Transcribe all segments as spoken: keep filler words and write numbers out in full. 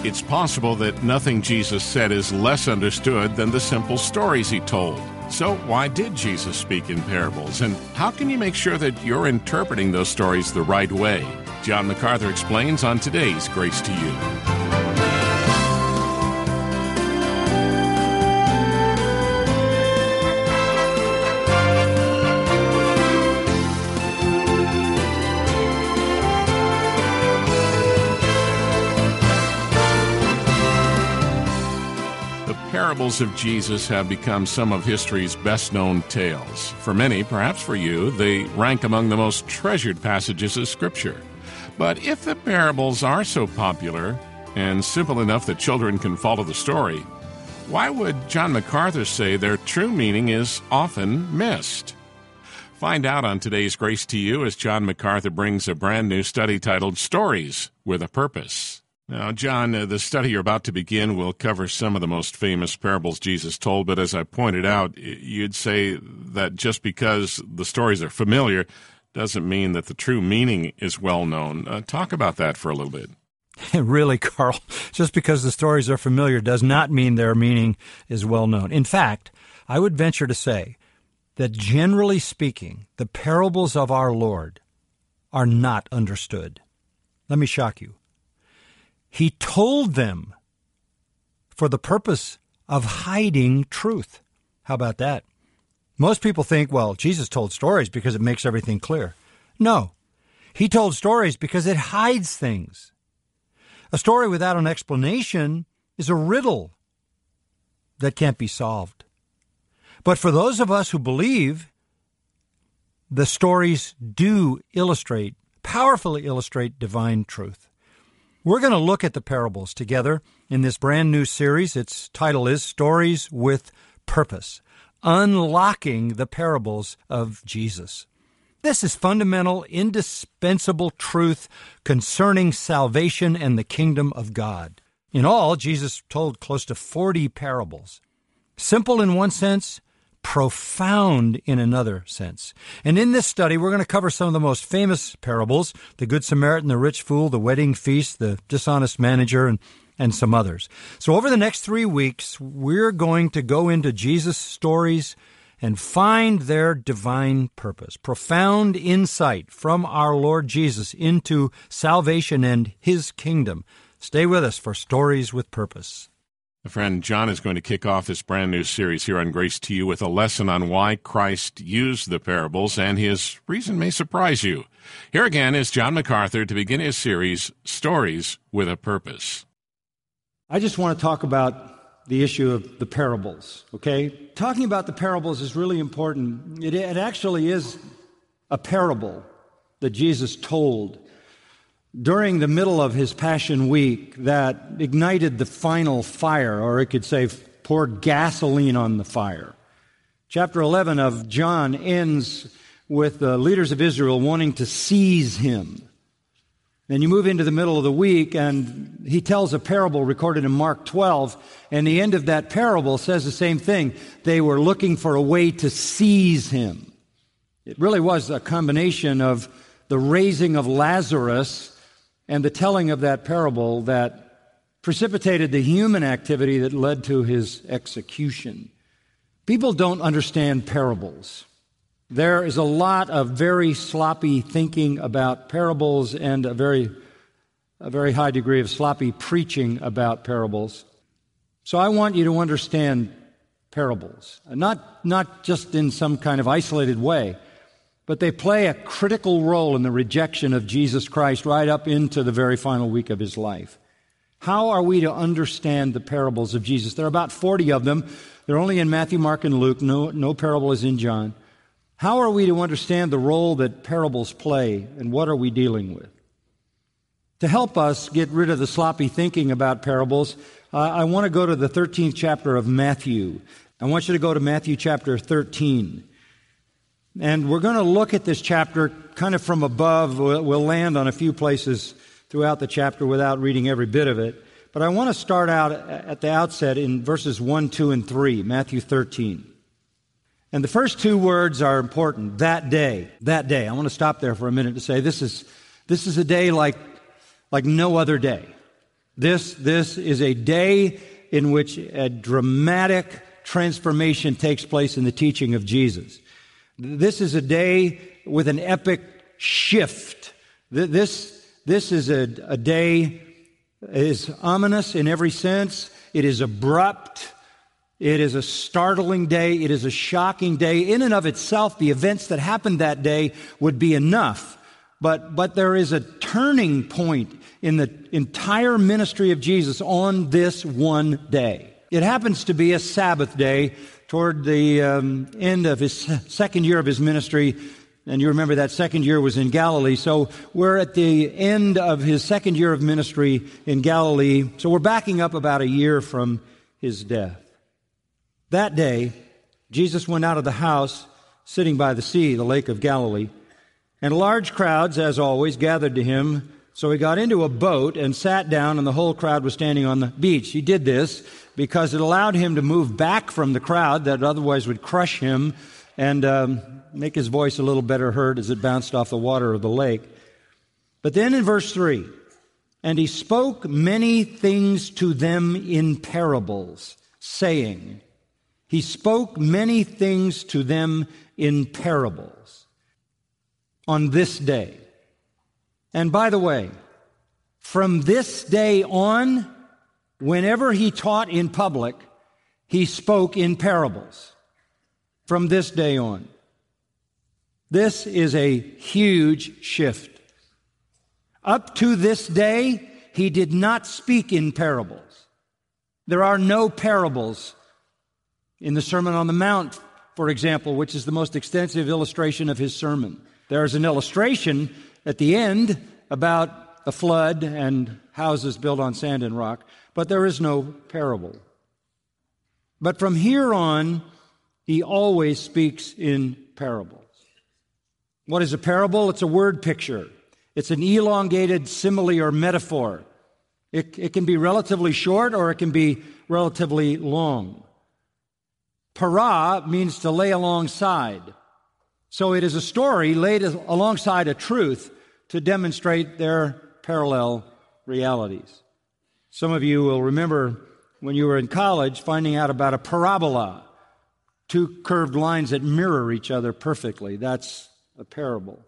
It's possible that nothing Jesus said is less understood than the simple stories he told. So why did Jesus speak in parables? And how can you make sure that you're interpreting those stories the right way? John MacArthur explains on today's Grace to You. The parables of Jesus have become some of history's best-known tales. For many, perhaps for you, they rank among the most treasured passages of Scripture. But if the parables are so popular and simple enough that children can follow the story, why would John MacArthur say their true meaning is often missed? Find out on today's Grace to You as John MacArthur brings a brand new study titled Stories with a Purpose. Now, John, uh, the study you're about to begin will cover some of the most famous parables Jesus told, but as I pointed out, you'd say that just because the stories are familiar doesn't mean that the true meaning is well known. Uh, talk about that for a little bit. Really, Carl, just because the stories are familiar does not mean their meaning is well known. In fact, I would venture to say that generally speaking, the parables of our Lord are not understood. Let me shock you. He told them for the purpose of hiding truth. How about that? Most people think, well, Jesus told stories because it makes everything clear. No, he told stories because it hides things. A story without an explanation is a riddle that can't be solved. But for those of us who believe, the stories do illustrate, powerfully illustrate divine truth. We're going to look at the parables together in this brand new series. Its title is Stories with Purpose, Unlocking the Parables of Jesus. This is fundamental, indispensable truth concerning salvation and the kingdom of God. In all, Jesus told close to forty parables. Simple in one sense, profound in another sense. And in this study, we're going to cover some of the most famous parables, the Good Samaritan, the rich fool, the wedding feast, the dishonest manager, and, and some others. So over the next three weeks, we're going to go into Jesus' stories and find their divine purpose, profound insight from our Lord Jesus into salvation and His kingdom. Stay with us for Stories with Purpose. Friend, John is going to kick off this brand new series here on Grace to You with a lesson on why Christ used the parables, and his reason may surprise you. Here again is John MacArthur to begin his series, Stories with a Purpose. I just want to talk about the issue of the parables, okay? Talking about the parables is really important. It, it actually is a parable that Jesus told during the middle of his Passion Week that ignited the final fire, or it could say poured gasoline on the fire. Chapter eleven of John ends with the leaders of Israel wanting to seize him. Then you move into the middle of the week, and he tells a parable recorded in Mark twelve, and the end of that parable says the same thing. They were looking for a way to seize him. It really was a combination of the raising of Lazarus and the telling of that parable that precipitated the human activity that led to his execution. People don't understand parables. There is a lot of very sloppy thinking about parables and a very, a very high degree of sloppy preaching about parables. So I want you to understand parables, not, not just in some kind of isolated way, but they play a critical role in the rejection of Jesus Christ right up into the very final week of his life. How are we to understand the parables of Jesus? There are about forty of them. They're only in Matthew, Mark, and Luke. No, no parable is in John. How are we to understand the role that parables play, and what are we dealing with? To help us get rid of the sloppy thinking about parables, uh, I want to go to the thirteenth chapter of Matthew. I want you to go to Matthew chapter thirteen. And we're going to look at this chapter kind of from above. We'll, we'll land on a few places throughout the chapter without reading every bit of it. But I want to start out at the outset in verses one, two, and three, Matthew thirteen. And the first two words are important. That day. That day. I want to stop there for a minute to say this is this is a day like, like no other day. This, this is a day in which a dramatic transformation takes place in the teaching of Jesus. This is a day with an epic shift. This, this is a, a day is ominous in every sense. It is abrupt. It is a startling day. It is a shocking day. In and of itself, the events that happened that day would be enough. But, but there is a turning point in the entire ministry of Jesus on this one day. It happens to be a Sabbath day toward the um, end of his second year of his ministry. And you remember that second year was in Galilee. So we're at the end of his second year of ministry in Galilee. So we're backing up about a year from his death. That day, Jesus went out of the house, sitting by the sea, the Lake of Galilee, and large crowds, as always, gathered to him. So he got into a boat and sat down, and the whole crowd was standing on the beach. He did this because it allowed him to move back from the crowd that otherwise would crush him and um, make his voice a little better heard as it bounced off the water of the lake. But then in verse three, and he spoke many things to them in parables, saying, he spoke many things to them in parables on this day. And by the way, from this day on, whenever he taught in public, he spoke in parables. From this day on. This is a huge shift. Up to this day, he did not speak in parables. There are no parables in the Sermon on the Mount, for example, which is the most extensive illustration of his sermon. There is an illustration at the end about a flood and houses built on sand and rock, but there is no parable. But from here on, he always speaks in parables. What is a parable? It's a word picture. It's an elongated simile or metaphor. It, it can be relatively short or it can be relatively long. Para means to lay alongside. So it is a story laid alongside a truth to demonstrate their parallel realities. Some of you will remember when you were in college finding out about a parabola, two curved lines that mirror each other perfectly. That's a parable.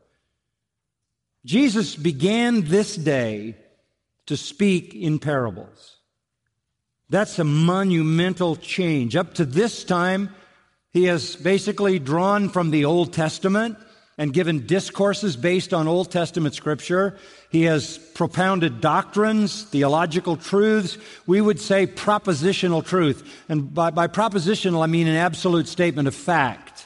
Jesus began this day to speak in parables. That's a monumental change. Up to this time, he has basically drawn from the Old Testament and given discourses based on Old Testament Scripture. He has propounded doctrines, theological truths. We would say propositional truth. And by, by propositional, I mean an absolute statement of fact.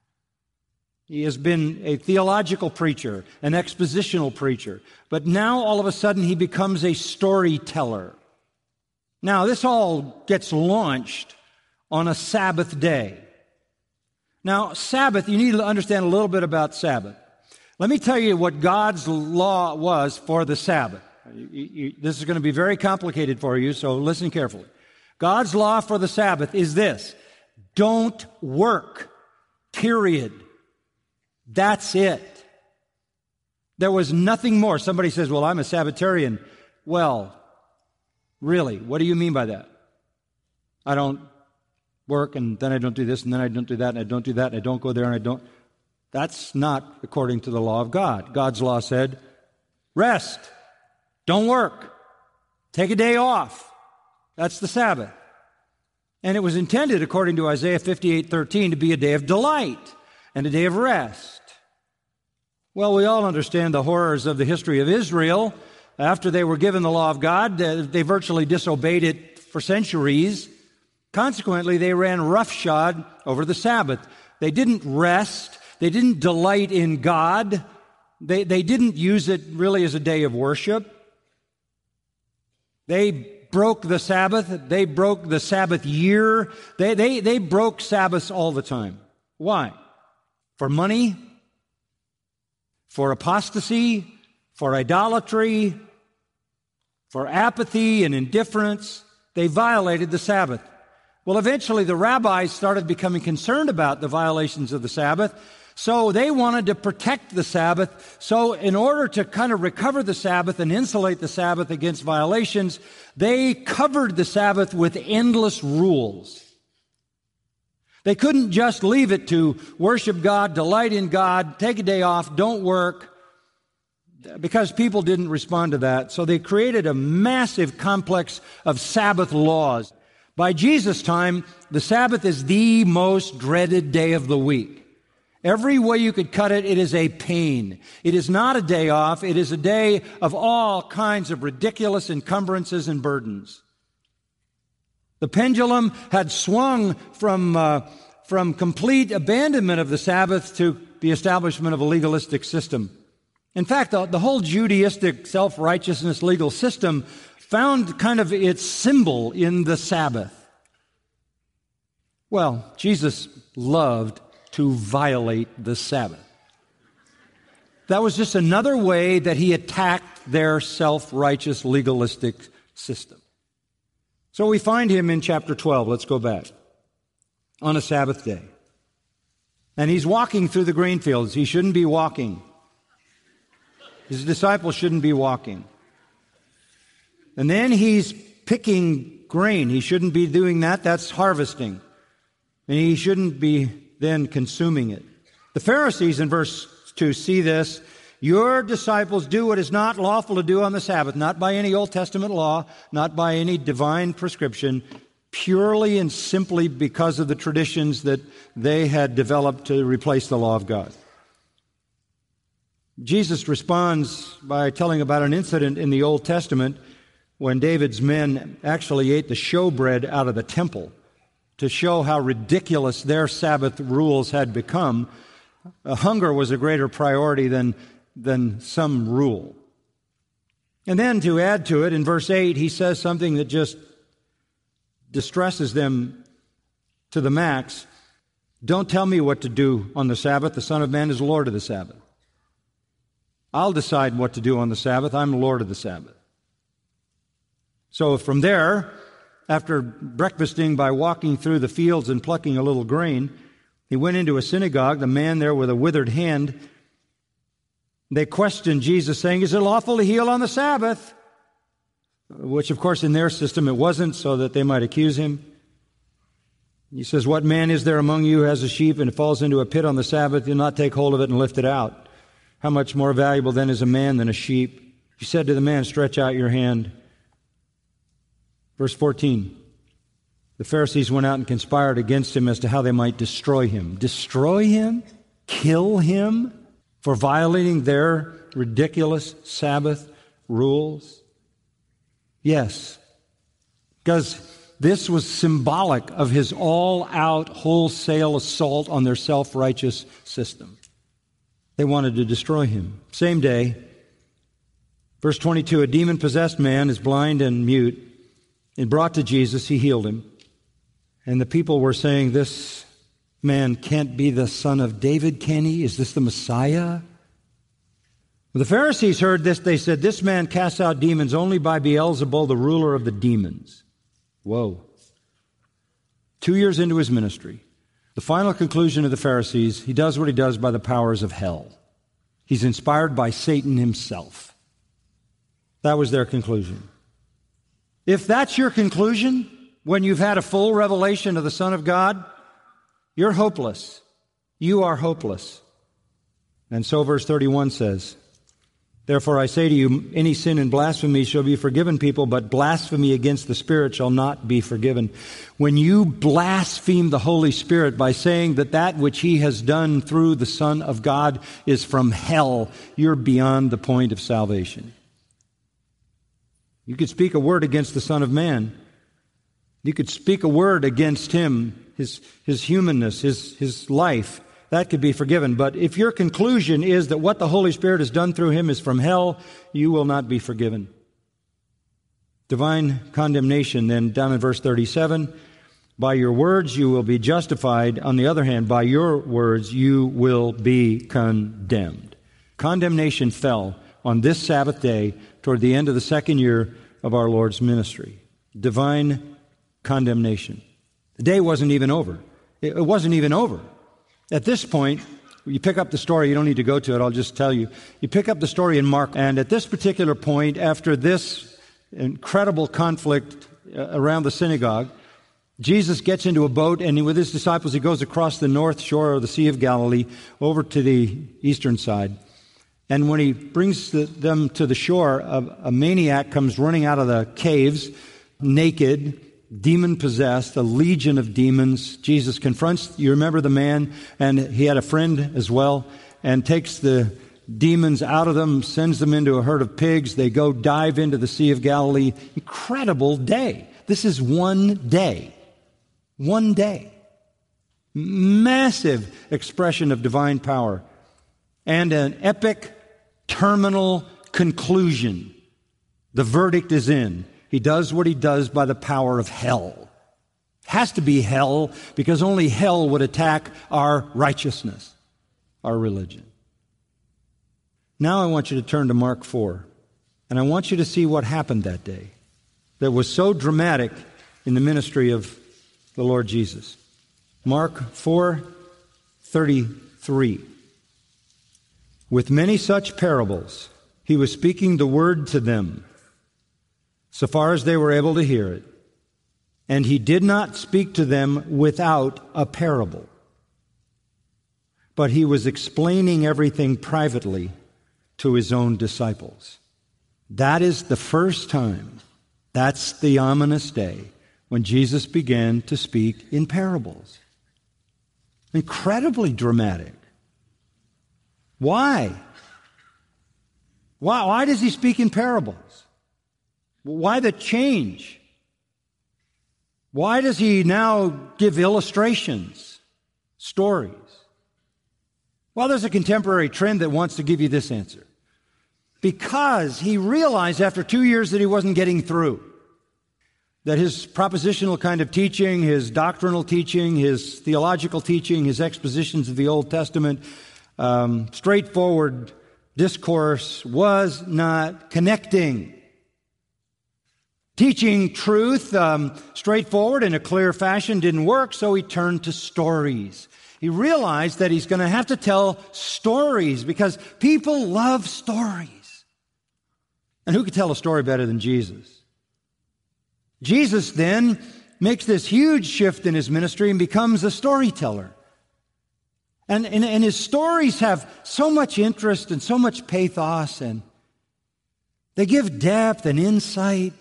He has been a theological preacher, an expositional preacher. But now, all of a sudden, he becomes a storyteller. Now, this all gets launched on a Sabbath day. Now, Sabbath, you need to understand a little bit about Sabbath. Let me tell you what God's law was for the Sabbath. You, you, this is going to be very complicated for you, so listen carefully. God's law for the Sabbath is this: don't work, period. That's it. There was nothing more. Somebody says, well, I'm a Sabbatarian. Well, really, what do you mean by that? I don't work, and then I don't do this, and then I don't do that, and I don't do that, and I don't go there, and I don't. That's not according to the law of God. God's law said, rest, don't work, take a day off. That's the Sabbath. And it was intended, according to Isaiah fifty-eight thirteen, to be a day of delight and a day of rest. Well, we all understand the horrors of the history of Israel. After they were given the law of God, they virtually disobeyed it for centuries. Consequently, they ran roughshod over the Sabbath. They didn't rest. They didn't delight in God. They, they didn't use it really as a day of worship. They broke the Sabbath. They broke the Sabbath year. They, they, they broke Sabbaths all the time. Why? For money? For apostasy? For idolatry? For apathy and indifference? They violated the Sabbath. Well, eventually the rabbis started becoming concerned about the violations of the Sabbath, So they wanted to protect the Sabbath. So in order to kind of recover the Sabbath and insulate the Sabbath against violations, they covered the Sabbath with endless rules. They couldn't just leave it to worship God, delight in God, take a day off, don't work, because people didn't respond to that. So they created a massive complex of Sabbath laws. By Jesus' time, the Sabbath is the most dreaded day of the week. Every way you could cut it, it is a pain. It is not a day off. It is a day of all kinds of ridiculous encumbrances and burdens. The pendulum had swung from, uh, from complete abandonment of the Sabbath to the establishment of a legalistic system. In fact, the, the whole Judaistic self-righteousness legal system found kind of its symbol in the Sabbath. Well, Jesus loved to violate the Sabbath. That was just another way that he attacked their self-righteous legalistic system. So we find him in chapter twelve. Let's go back. On a Sabbath day. And he's walking through the grain fields. He shouldn't be walking. His disciples shouldn't be walking. And then he's picking grain. He shouldn't be doing that. That's harvesting. And he shouldn't be then consuming it. The Pharisees in verse two see this. Your disciples do what is not lawful to do on the Sabbath, not by any Old Testament law, not by any divine prescription, purely and simply because of the traditions that they had developed to replace the law of God. Jesus responds by telling about an incident in the Old Testament when David's men actually ate the showbread out of the temple to show how ridiculous their Sabbath rules had become. Uh, hunger was a greater priority than, than some rule. And then to add to it, in verse eight, he says something that just distresses them to the max. Don't tell me what to do on the Sabbath. The Son of Man is Lord of the Sabbath. I'll decide what to do on the Sabbath. I'm Lord of the Sabbath. So from there, after breakfasting by walking through the fields and plucking a little grain, he went into a synagogue, the man there with a withered hand. They questioned Jesus, saying, is it lawful to heal on the Sabbath? Which, of course, in their system it wasn't, so that they might accuse him. He says, what man is there among you who has a sheep and it falls into a pit on the Sabbath? You'll not take hold of it and lift it out. How much more valuable then is a man than a sheep? He said to the man, stretch out your hand. Verse fourteen, the Pharisees went out and conspired against him as to how they might destroy him. Destroy him? Kill him for violating their ridiculous Sabbath rules? Yes, because this was symbolic of his all-out, wholesale assault on their self-righteous system. They wanted to destroy him. Same day, verse twenty-two, a demon-possessed man is blind and mute. And brought to Jesus, he healed him. And the people were saying, this man can't be the son of David, can he? Is this the Messiah? When the Pharisees heard this, they said, this man casts out demons only by Beelzebul, the ruler of the demons. Whoa. Two years into his ministry, the final conclusion of the Pharisees, he does what he does by the powers of hell. He's inspired by Satan himself. That was their conclusion. If that's your conclusion, when you've had a full revelation of the Son of God, you're hopeless. You are hopeless. And so verse thirty-one says, therefore I say to you, any sin and blasphemy shall be forgiven people, but blasphemy against the Spirit shall not be forgiven. When you blaspheme the Holy Spirit by saying that that which He has done through the Son of God is from hell, you're beyond the point of salvation. You could speak a word against the Son of Man. You could speak a word against Him, His, his humanness, His, His life. That could be forgiven. But if your conclusion is that what the Holy Spirit has done through Him is from hell, you will not be forgiven. Divine condemnation, then, down in verse thirty-seven, by your words you will be justified. On the other hand, by your words you will be condemned. Condemnation fell on this Sabbath day toward the end of the second year of our Lord's ministry. Divine condemnation. The day wasn't even over. It wasn't even over. At this point, You pick up the story, you don't need to go to it, I'll just tell you. You pick up the story in Mark, and at this particular point, after this incredible conflict around the synagogue, Jesus gets into a boat, and with his disciples, he goes across the north shore of the Sea of Galilee over to the eastern side. And when he brings the, them to the shore, a, a maniac comes running out of the caves, naked, demon-possessed, a legion of demons. Jesus confronts, you remember the man, and he had a friend as well, and takes the demons out of them, sends them into a herd of pigs. They go dive into the Sea of Galilee. Incredible day. This is one day. One day. Massive expression of divine power. And an epic terminal conclusion. The verdict is in. He does what he does by the power of hell. It has to be hell because only hell would attack our righteousness, our religion. Now I want you to turn to Mark four, and I want you to see what happened that day that was so dramatic in the ministry of the Lord Jesus. Mark four thirty-three. With many such parables, he was speaking the word to them, so far as they were able to hear it. And he did not speak to them without a parable, but he was explaining everything privately to his own disciples. That is the first time, that's the ominous day, when Jesus began to speak in parables. Incredibly dramatic. Why? Why, why does he speak in parables? Why the change? Why does he now give illustrations, stories? Well, there's a contemporary trend that wants to give you this answer. Because he realized after two years that he wasn't getting through. That his propositional kind of teaching, his doctrinal teaching, his theological teaching, his expositions of the Old Testament, um, straightforward discourse was not connecting. Teaching truth um, straightforward in a clear fashion didn't work, so he turned to stories. He realized that he's going to have to tell stories because people love stories. And who could tell a story better than Jesus? Jesus then makes this huge shift in his ministry and becomes a storyteller. And, and, and his stories have so much interest and so much pathos, and they give depth and insight.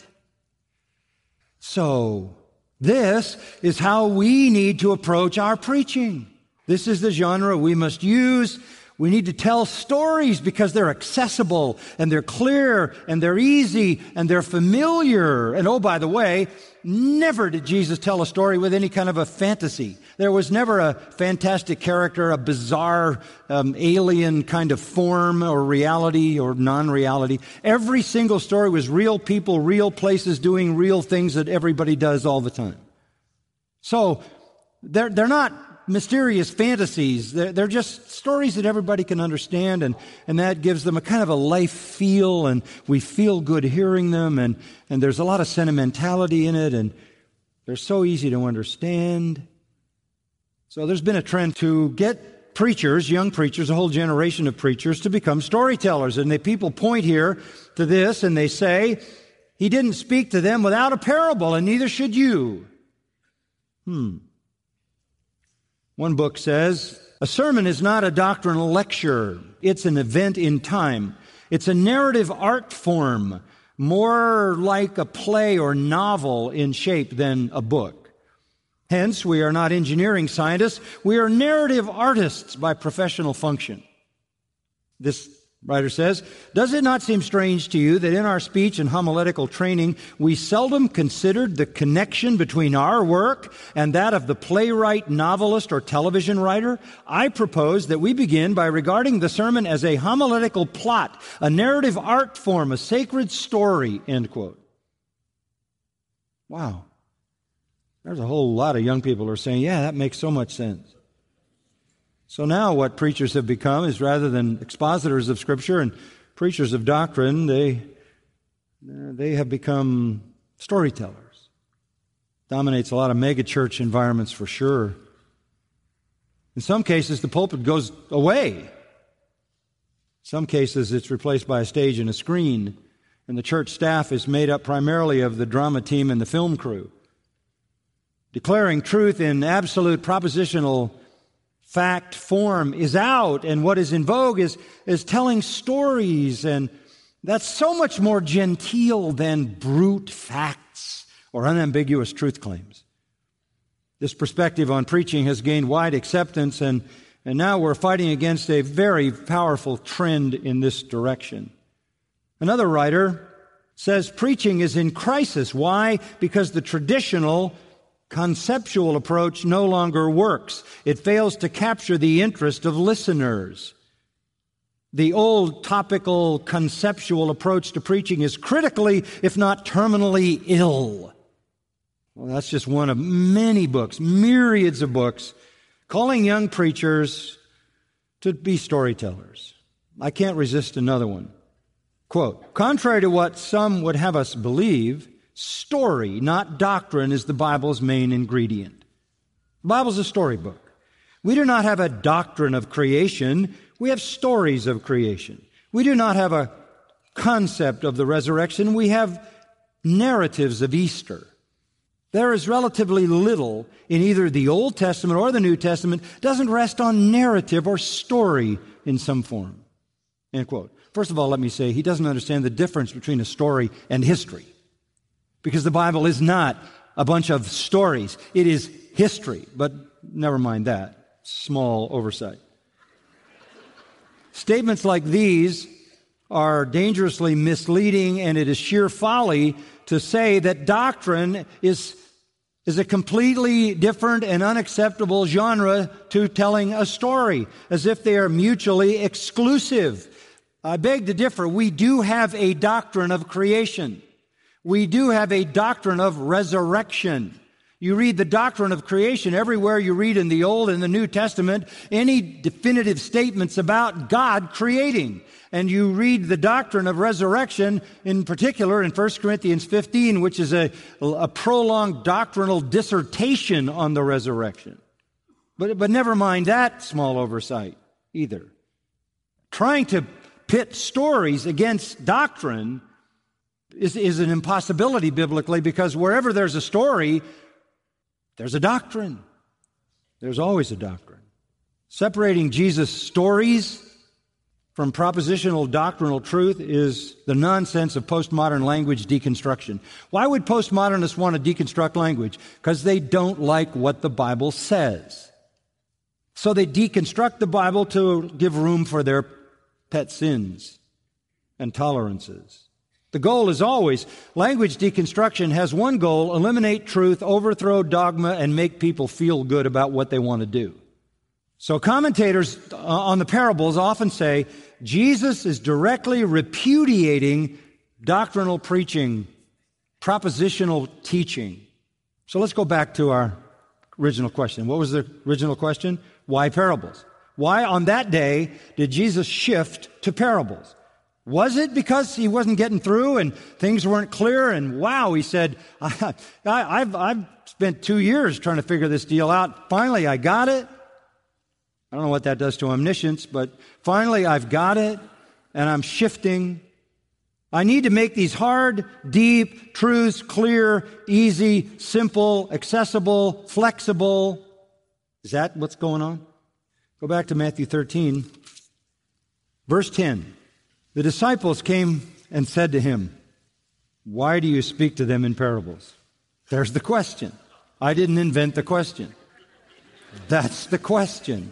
So, this is how we need to approach our preaching. This is the genre we must use. We need to tell stories because they're accessible and they're clear and they're easy and they're familiar. And oh, by the way, never did Jesus tell a story with any kind of a fantasy. There was never a fantastic character, a bizarre um, alien kind of form or reality or non-reality. Every single story was real people, real places doing real things that everybody does all the time. So they're, they're not mysterious fantasies. They're, they're just stories that everybody can understand, and, and that gives them a kind of a life feel, and we feel good hearing them, and, and there's a lot of sentimentality in it, and they're so easy to understand. So there's been a trend to get preachers, young preachers, a whole generation of preachers, to become storytellers. And the people point here to this, and they say, he didn't speak to them without a parable, and neither should you. Hmm. One book says, a sermon is not a doctrinal lecture. It's an event in time. It's a narrative art form, more like a play or novel in shape than a book. Hence, we are not engineering scientists. We are narrative artists by professional function. This writer says, does it not seem strange to you that in our speech and homiletical training, we seldom considered the connection between our work and that of the playwright, novelist, or television writer? I propose that we begin by regarding the sermon as a homiletical plot, a narrative art form, a sacred story, end quote. Wow. There's a whole lot of young people who are saying, yeah, that makes so much sense. So now what preachers have become is rather than expositors of Scripture and preachers of doctrine, they, they have become storytellers. Dominates a lot of megachurch environments for sure. In some cases, the pulpit goes away. In some cases, it's replaced by a stage and a screen, and the church staff is made up primarily of the drama team and the film crew. Declaring truth in absolute propositional fact form is out, and what is in vogue is, is telling stories, and that's so much more genteel than brute facts or unambiguous truth claims. This perspective on preaching has gained wide acceptance, and, and now we're fighting against a very powerful trend in this direction. Another writer says preaching is in crisis. Why? Because the traditional conceptual approach no longer works. It fails to capture the interest of listeners. The old topical conceptual approach to preaching is critically, if not terminally, ill. Well, that's just one of many books, myriads of books, calling young preachers to be storytellers. I can't resist another one. Quote, contrary to what some would have us believe, story, not doctrine, is the Bible's main ingredient. The Bible's a storybook. We do not have a doctrine of creation. We have stories of creation. We do not have a concept of the resurrection. We have narratives of Easter. There is relatively little in either the Old Testament or the New Testament doesn't rest on narrative or story in some form. End quote. First of all, let me say he doesn't understand the difference between a story and history. Because the Bible is not a bunch of stories. It is history. But never mind that. Small oversight. Statements like these are dangerously misleading, and it is sheer folly to say that doctrine is, is a completely different and unacceptable genre to telling a story, as if they are mutually exclusive. I beg to differ. We do have a doctrine of creation. We do have a doctrine of resurrection. You read the doctrine of creation everywhere you read in the Old and the New Testament, any definitive statements about God creating. And you read the doctrine of resurrection, in particular in First Corinthians fifteen, which is a, a prolonged doctrinal dissertation on the resurrection. But, but never mind that small oversight either. Trying to pit stories against doctrine is, is an impossibility biblically, because wherever there's a story, there's a doctrine. There's always a doctrine. Separating Jesus' stories from propositional doctrinal truth is the nonsense of postmodern language deconstruction. Why would postmodernists want to deconstruct language? Because they don't like what the Bible says. So they deconstruct the Bible to give room for their pet sins and tolerances. The goal is always, language deconstruction has one goal: eliminate truth, overthrow dogma, and make people feel good about what they want to do. So commentators on the parables often say Jesus is directly repudiating doctrinal preaching, propositional teaching. So let's go back to our original question. What was the original question? Why parables? Why on that day did Jesus shift to parables? Was it because he wasn't getting through and things weren't clear? And wow, he said, I, I, I've, I've spent two years trying to figure this deal out. Finally, I got it. I don't know what that does to omniscience, but finally I've got it, and I'm shifting. I need to make these hard, deep truths clear, easy, simple, accessible, flexible. Is that what's going on? Go back to Matthew thirteen, verse ten. The disciples came and said to him, "Why do you speak to them in parables?" There's the question. I didn't invent the question. That's the question.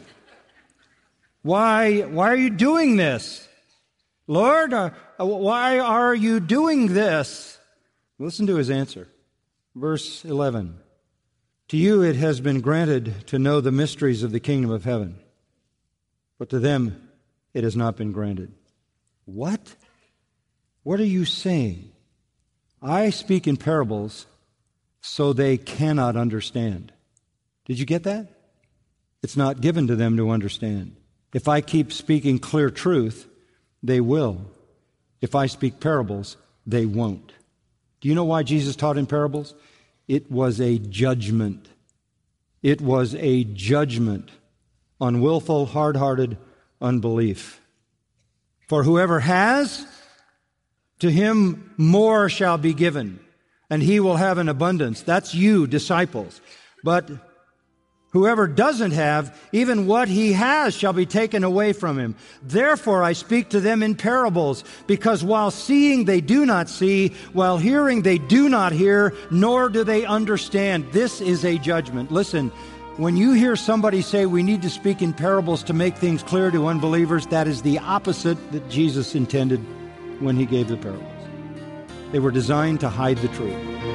Why, why are you doing this? Lord, uh, why are you doing this? Listen to his answer. Verse eleven. To you it has been granted to know the mysteries of the kingdom of heaven, but to them it has not been granted. What? What are you saying? I speak in parables so they cannot understand. Did you get that? It's not given to them to understand. If I keep speaking clear truth, they will. If I speak parables, they won't. Do you know why Jesus taught in parables? It was a judgment. It was a judgment on willful, hard-hearted unbelief. For whoever has, to him more shall be given, and he will have an abundance. That's you, disciples. But whoever doesn't have, even what he has shall be taken away from him. Therefore I speak to them in parables, because while seeing they do not see, while hearing they do not hear, nor do they understand. This is a judgment. Listen, when you hear somebody say we need to speak in parables to make things clear to unbelievers, that is the opposite that Jesus intended when he gave the parables. They were designed to hide the truth.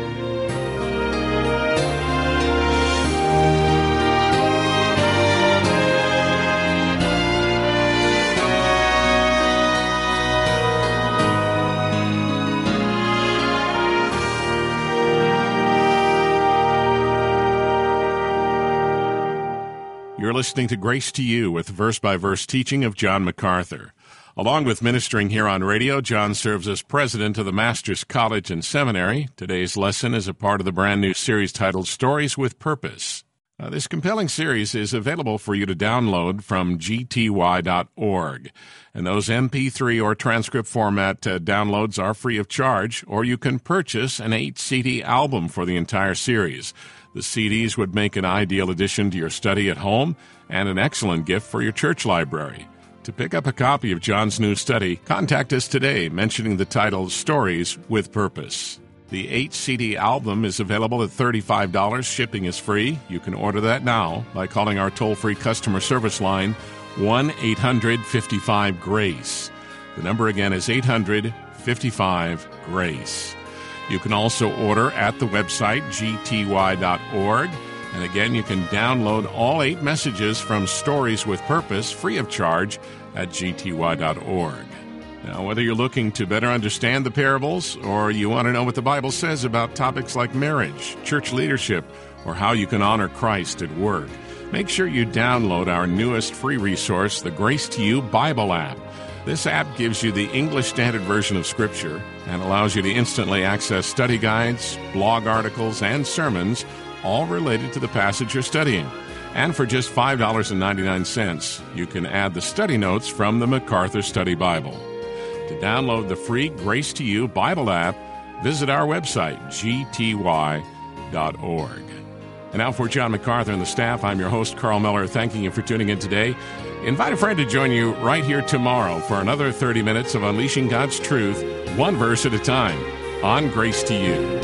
You're listening to Grace to You with verse-by-verse teaching of John MacArthur. Along with ministering here on radio, John serves as president of the Master's College and Seminary. Today's lesson is a part of the brand new series titled Stories with Purpose. Uh, this compelling series is available for you to download from G T Y dot org. And those M P three or transcript format uh, downloads are free of charge, or you can purchase an eight C D album for the entire series. The C Ds would make an ideal addition to your study at home and an excellent gift for your church library. To pick up a copy of John's new study, contact us today mentioning the title Stories with Purpose. The eight C D album is available at thirty-five dollars. Shipping is free. You can order that now by calling our toll-free customer service line, one eight hundred fifty-five GRACE. The number again is eight hundred fifty-five GRACE. You can also order at the website G T Y dot org. And again, you can download all eight messages from Stories with Purpose free of charge at G T Y dot org. Now, whether you're looking to better understand the parables or you want to know what the Bible says about topics like marriage, church leadership, or how you can honor Christ at work, make sure you download our newest free resource, the Grace to You Bible app. This app gives you the English Standard Version of Scripture and allows you to instantly access study guides, blog articles, and sermons, all related to the passage you're studying. And for just five dollars and ninety-nine cents, you can add the study notes from the MacArthur Study Bible. To download the free Grace to You Bible app, visit our website, G T Y dot org. And now for John MacArthur and the staff, I'm your host, Carl Miller, thanking you for tuning in today. Invite a friend to join you right here tomorrow for another thirty minutes of unleashing God's truth, one verse at a time, on Grace to You.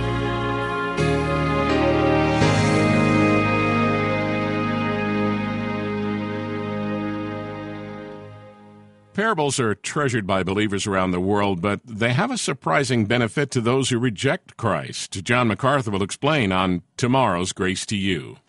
Parables are treasured by believers around the world, but they have a surprising benefit to those who reject Christ. John MacArthur will explain on tomorrow's Grace to You.